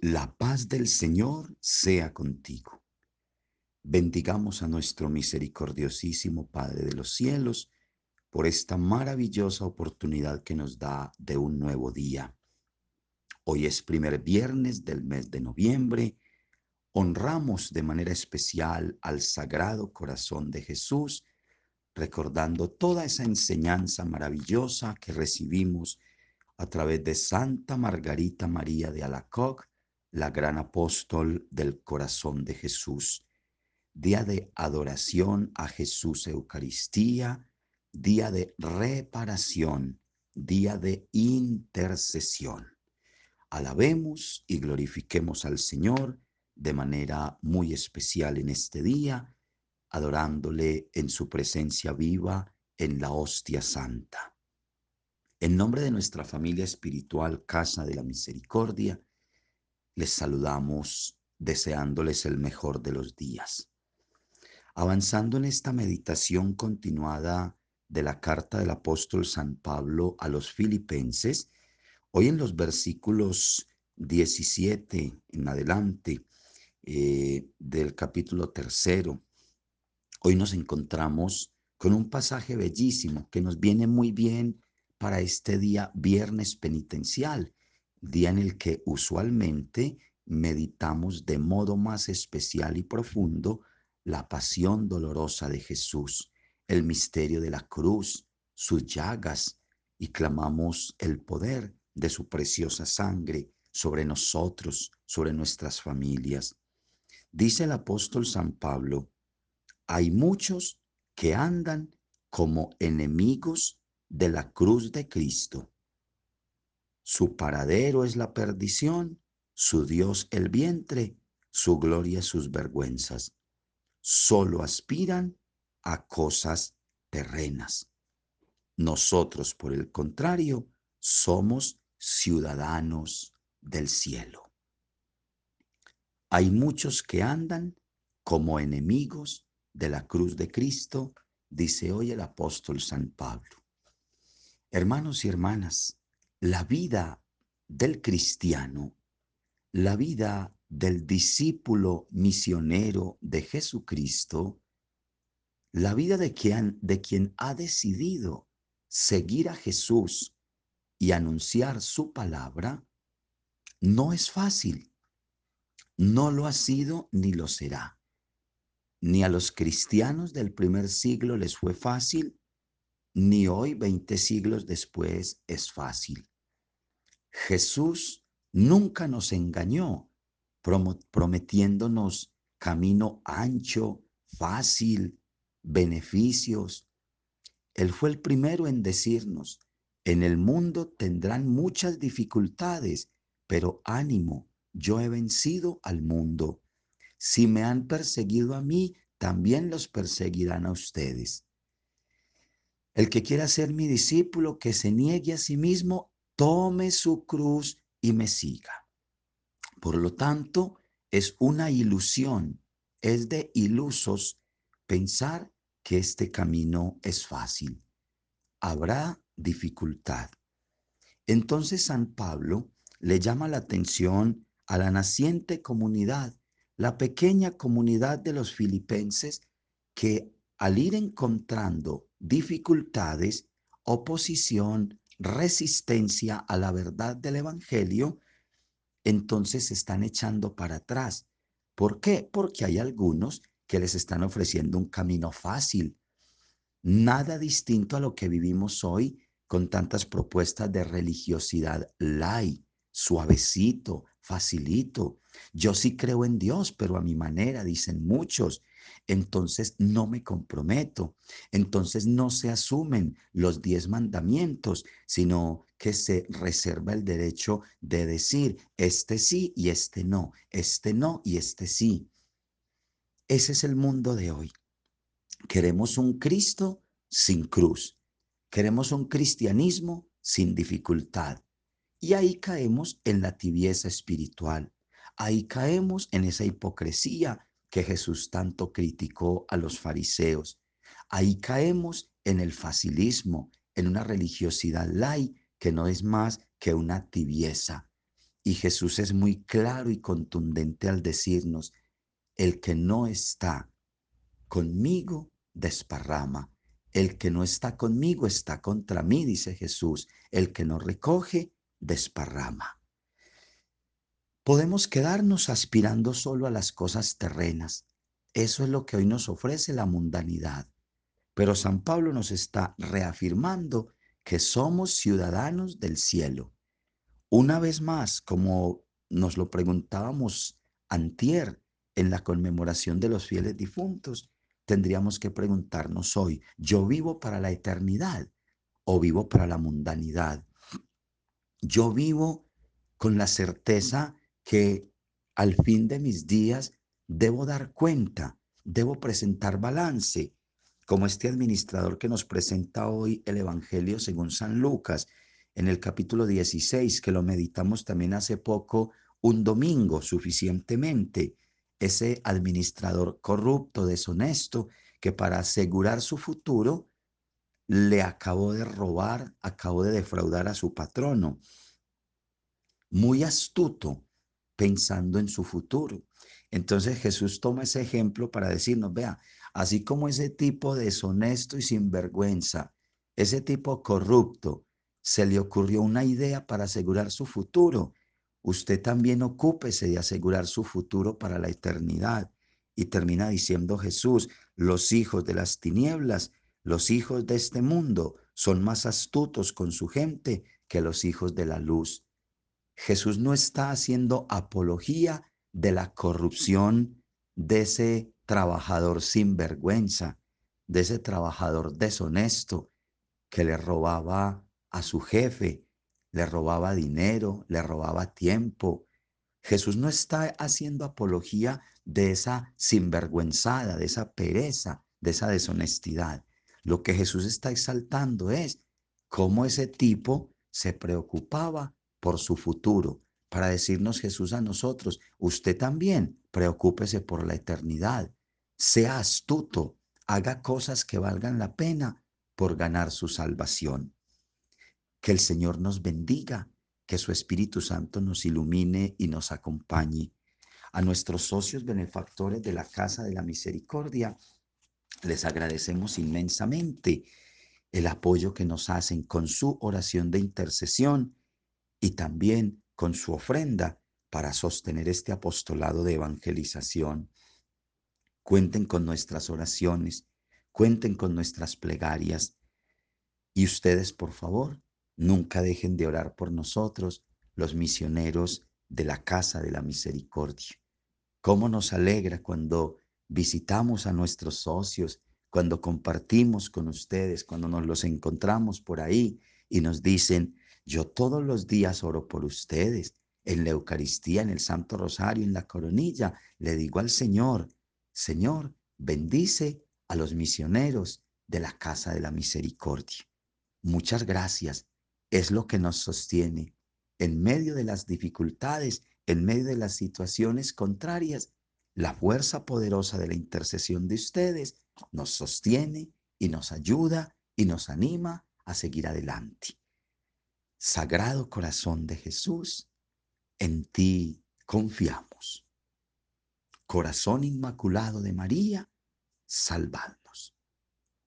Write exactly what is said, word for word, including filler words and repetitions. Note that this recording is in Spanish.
La paz del Señor sea contigo. Bendigamos a nuestro misericordiosísimo Padre de los cielos por esta maravillosa oportunidad que nos da de un nuevo día. Hoy es primer viernes del mes de noviembre. Honramos de manera especial al Sagrado Corazón de Jesús, recordando toda esa enseñanza maravillosa que recibimos a través de Santa Margarita María de Alacoc, la gran apóstol del corazón de Jesús. Día de adoración a Jesús Eucaristía, día de reparación, día de intercesión. Alabemos y glorifiquemos al Señor de manera muy especial en este día, adorándole en su presencia viva en la hostia santa. En nombre de nuestra familia espiritual Casa de la Misericordia, les saludamos deseándoles el mejor de los días. Avanzando en esta meditación continuada de la carta del apóstol San Pablo a los Filipenses, hoy en los versículos diecisiete en adelante eh, del capítulo tercero, hoy nos encontramos con un pasaje bellísimo que nos viene muy bien para este día viernes penitencial, día en el que usualmente meditamos de modo más especial y profundo la pasión dolorosa de Jesús, el misterio de la cruz, sus llagas, y clamamos el poder de su preciosa sangre sobre nosotros, sobre nuestras familias. Dice el apóstol San Pablo: hay muchos que andan como enemigos de la cruz de Cristo. Su paradero es la perdición, su Dios el vientre, su gloria sus vergüenzas. Solo aspiran a cosas terrenas. Nosotros, por el contrario, somos ciudadanos del cielo. Hay muchos que andan como enemigos de la cruz de Cristo, dice hoy el apóstol San Pablo. Hermanos y hermanas, la vida del cristiano, la vida del discípulo misionero de Jesucristo, la vida de quien, de quien ha decidido seguir a Jesús y anunciar su palabra, no es fácil. No lo ha sido ni lo será. Ni a los cristianos del primer siglo les fue fácil, ni hoy, veinte siglos después, es fácil. Jesús nunca nos engañó, prometiéndonos camino ancho, fácil, beneficios. Él fue el primero en decirnos: en el mundo tendrán muchas dificultades, pero ánimo, yo he vencido al mundo. Si me han perseguido a mí, también los perseguirán a ustedes. El que quiera ser mi discípulo, que se niegue a sí mismo, tome su cruz y me siga. Por lo tanto, es una ilusión, es de ilusos pensar que este camino es fácil. Habrá dificultad. Entonces San Pablo le llama la atención a la naciente comunidad, la pequeña comunidad de los filipenses, que al ir encontrando dificultades, oposición, resistencia a la verdad del Evangelio, entonces se están echando para atrás. ¿Por qué? Porque hay algunos que les están ofreciendo un camino fácil, nada distinto a lo que vivimos hoy con tantas propuestas de religiosidad light, suavecito, facilito. Yo sí creo en Dios, pero a mi manera, dicen muchos. Entonces no me comprometo. Entonces no se asumen los diez mandamientos, sino que se reserva el derecho de decir este sí y este no, este no y este sí. Ese es el mundo de hoy. Queremos un Cristo sin cruz. Queremos un cristianismo sin dificultad. Y ahí caemos en la tibieza espiritual. Ahí caemos en esa hipocresía que Jesús tanto criticó a los fariseos. Ahí caemos en el facilismo, en una religiosidad light que no es más que una tibieza. Y Jesús es muy claro y contundente al decirnos, el que no está conmigo desparrama. El que no está conmigo está contra mí, dice Jesús. El que no recoge, desparrama. Podemos quedarnos aspirando solo a las cosas terrenas. Eso es lo que hoy nos ofrece la mundanidad. Pero San Pablo nos está reafirmando que somos ciudadanos del cielo. Una vez más, como nos lo preguntábamos antier en la conmemoración de los fieles difuntos, tendríamos que preguntarnos hoy, ¿yo vivo para la eternidad o vivo para la mundanidad? Yo vivo con la certeza que al fin de mis días debo dar cuenta, debo presentar balance, como este administrador que nos presenta hoy el Evangelio según San Lucas, en el capítulo dieciséis, que lo meditamos también hace poco, un domingo suficientemente. Ese administrador corrupto, deshonesto, que para asegurar su futuro le acabó de robar, acabó de defraudar a su patrono, muy astuto, pensando en su futuro. Entonces Jesús toma ese ejemplo para decirnos, vea, así como ese tipo deshonesto y sinvergüenza, ese tipo corrupto, se le ocurrió una idea para asegurar su futuro, usted también ocúpese de asegurar su futuro para la eternidad. Y termina diciendo Jesús, los hijos de las tinieblas, los hijos de este mundo, son más astutos con su gente que los hijos de la luz. Jesús no está haciendo apología de la corrupción de ese trabajador sinvergüenza, de ese trabajador deshonesto que le robaba a su jefe, le robaba dinero, le robaba tiempo. Jesús no está haciendo apología de esa sinvergüenzada, de esa pereza, de esa deshonestidad. Lo que Jesús está exaltando es cómo ese tipo se preocupaba por su futuro, para decirnos Jesús a nosotros, usted también preocúpese por la eternidad, sea astuto, haga cosas que valgan la pena por ganar su salvación. Que el Señor nos bendiga, que su Espíritu Santo nos ilumine y nos acompañe. A nuestros socios benefactores de la Casa de la Misericordia, les agradecemos inmensamente el apoyo que nos hacen con su oración de intercesión y también con su ofrenda para sostener este apostolado de evangelización. Cuenten con nuestras oraciones, cuenten con nuestras plegarias. Y ustedes, por favor, nunca dejen de orar por nosotros, los misioneros de la Casa de la Misericordia. Cómo nos alegra cuando visitamos a nuestros socios, cuando compartimos con ustedes, cuando nos los encontramos por ahí y nos dicen, yo todos los días oro por ustedes, en la Eucaristía, en el Santo Rosario, en la coronilla, le digo al Señor, Señor, bendice a los misioneros de la Casa de la Misericordia. Muchas gracias. Es lo que nos sostiene. En medio de las dificultades, en medio de las situaciones contrarias, la fuerza poderosa de la intercesión de ustedes nos sostiene y nos ayuda y nos anima a seguir adelante. Sagrado Corazón de Jesús, en ti confiamos. Corazón Inmaculado de María, salvadnos.